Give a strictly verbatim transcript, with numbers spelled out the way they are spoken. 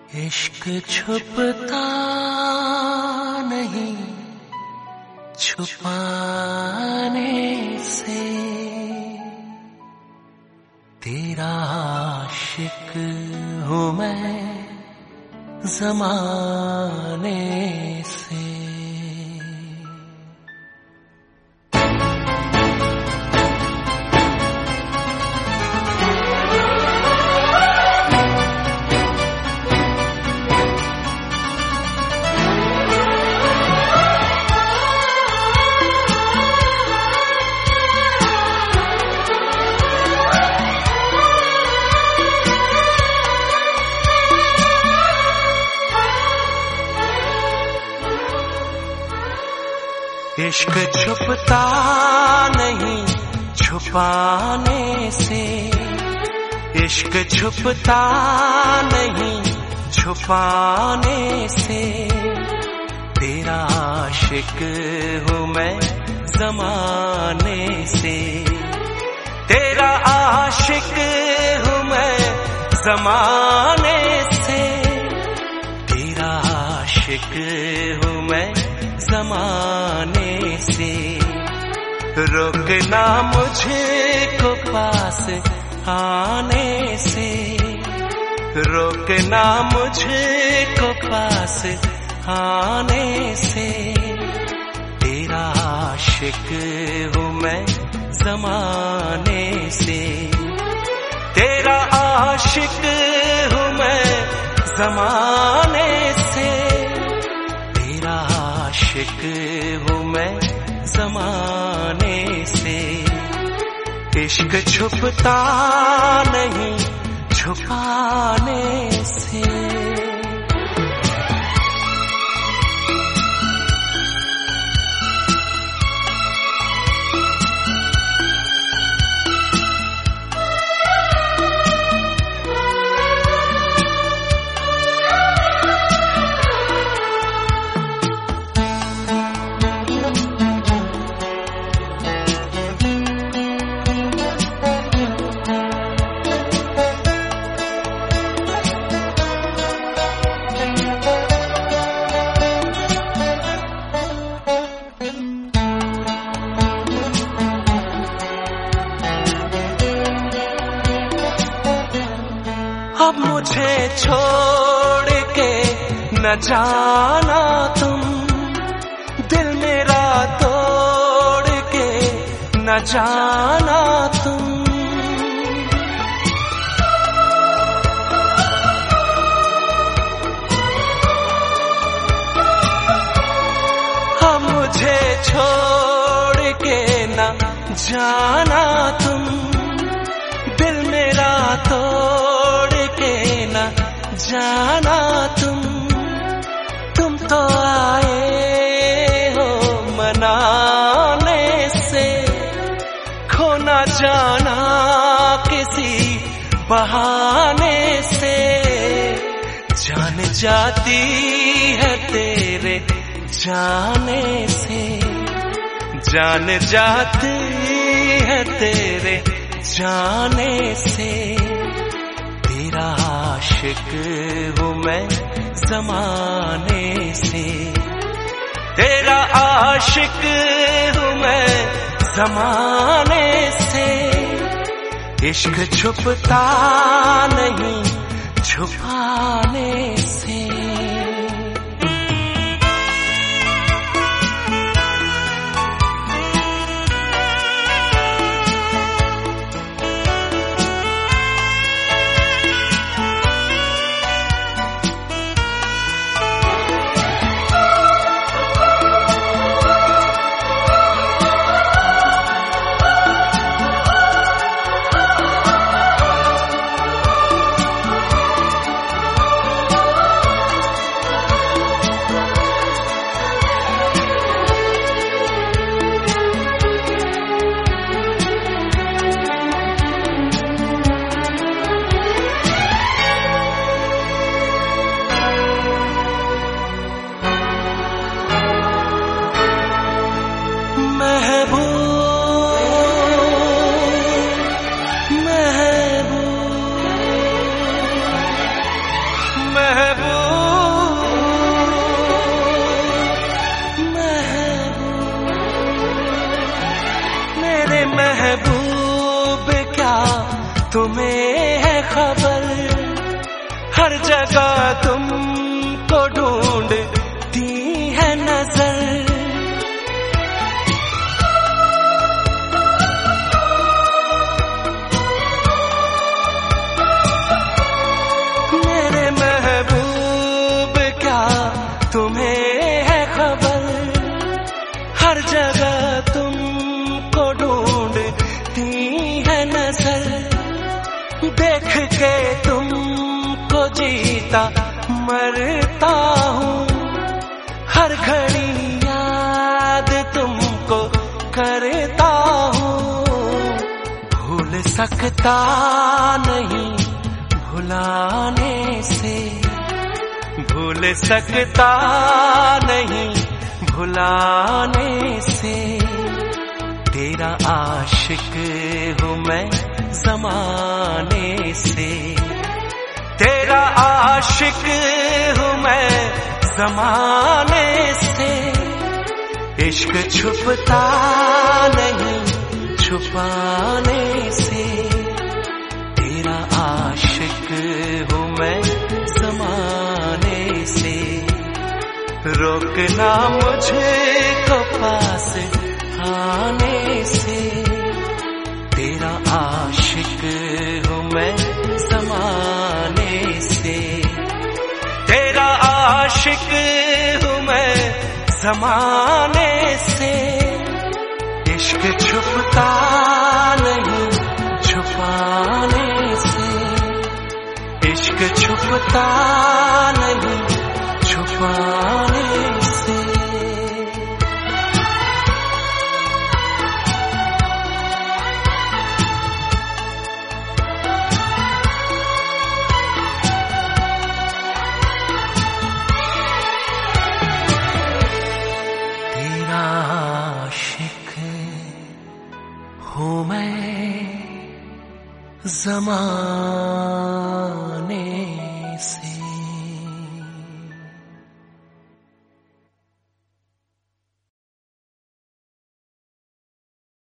इश्क छुपता नहीं छुपाने से, तेरा आशिक हूँ मैं ज़माने से। इश्क छुपता नहीं छुपाने से, इश्क छुपता नहीं छुपाने से, तेरा आशिक हूँ मैं ज़माने से, तेरा आशिक हूँ मैं ज़माने से, तेरा आशिक हूँ मैं ज़माने से। रोकना मुझको पास आने से, रोकना मुझको पास आने से, तेरा आशिक हूँ मैं ज़माने से, तेरा आशिक हूँ मैं ज़माने से, तेरा आशिक हूँ मैं ज़माने से। इश्क छुपता नहीं छुपाने से। अब मुझे छोड़ के न जाना तुम, दिल मेरा तोड़ के न जाना तुम। अब मुझे छोड़ के न जाना तुम, दिल मेरा तोड़ न जाना तुम। तुम तो आए हो मनाने से, खो न जाना किसी बहाने से, जान जाती है तेरे जाने से, जान जाती है तेरे जाने से, तेरा आशिक हूँ मैं ज़माने से, तेरा आशिक हूँ मैं ज़माने से। इश्क छुपता नहीं छुपाने से। है खबर, हर जगह तुमको ढूंढती है नजर। मेरे महबूब क्या तुम्हें है खबर, हर जगह तुमको ढूंढती है नजर। देख के तुमको जीता मरता हूँ, हर घड़ी याद तुमको करता हूँ। भूल सकता नहीं भुलाने से, भूल सकता नहीं भुलाने से। तेरा आशिक हूँ मैं ज़माने से, तेरा आशिक हूँ मैं ज़माने से। इश्क छुपता नहीं छुपाने से, तेरा आशिक हूँ मैं ज़माने से। रोकना मुझे को पास आने से, तेरा आशिक हूँ मैं ज़माने से। तेरा आशिक हूँ मैं ज़माने से। इश्क छुपता नहीं छुपाने से, इश्क छुपता नहीं छुपाने से। तेरा आशिक हूँ मैं ज़माने